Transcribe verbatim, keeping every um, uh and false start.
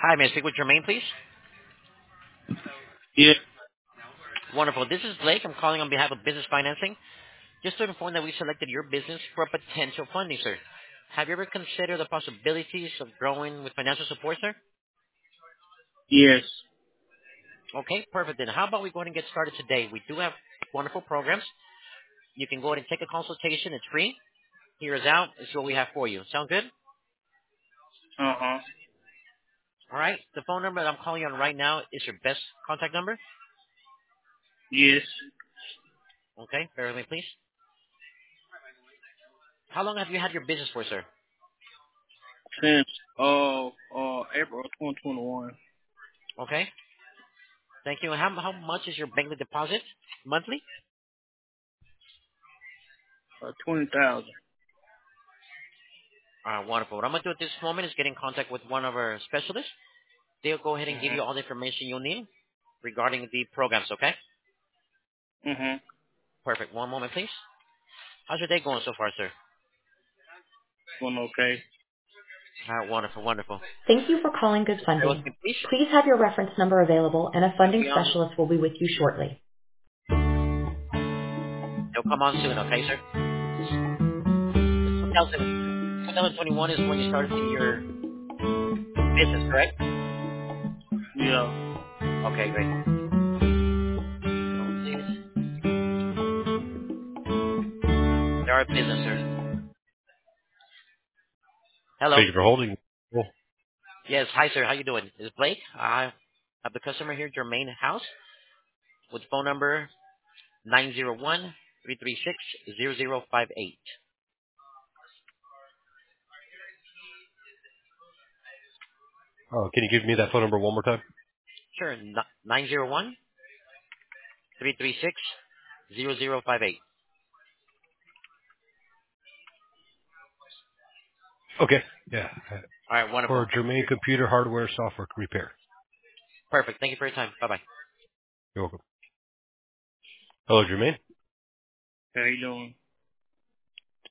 Hi, may I speak with Jermaine, please? Yeah. Wonderful. This is Blake. I'm calling on behalf of Business Financing. Just to inform that we selected your business for potential funding, sir. Have you ever considered the possibilities of growing with financial support, sir? Yes. Okay, perfect. Then how about we go ahead and get started today? We do have wonderful programs. You can go ahead and take a consultation. It's free. Here is out. This is what we have for you. Sound good? Uh huh. All right. The phone number that I'm calling on right now is your best contact number. Yes. Okay, bear with me, please. How long have you had your business for, sir? Since uh uh April twenty twenty one. Okay. Thank you. And how, how much is your bank deposit monthly? Uh twenty thousand. Uh, wonderful. What I'm going to do at this moment is get in contact with one of our specialists. They'll go ahead and give Mhm. you all the information you'll need regarding the programs, okay? Mhm. Perfect. One moment, please. How's your day going so far, sir? Going okay. All right, wonderful, wonderful. Thank you for calling Good Just bear with Funding. me, please. Please have your reference number available and a They'll funding be on. specialist will be with you shortly. They'll come on soon, okay, sir? two thousand, twenty twenty-one is when you started your business, correct? Yeah. Okay, great. Please. They're our business, sir. Hello. Thank you for holding. Cool. Yes, hi, sir. How you doing? This is Blake. I have the customer here, Jermaine House, with phone number nine zero one three three six zero zero five eight. Uh, can you give me that phone number one more time? Sure, nine zero one three three six zero zero five eight. Okay. Yeah. Uh, All right, wonderful. For Germain Computer Hardware Software Repair. Perfect. Thank you for your time. Bye-bye. You're welcome. Hello, Germain. How you doing?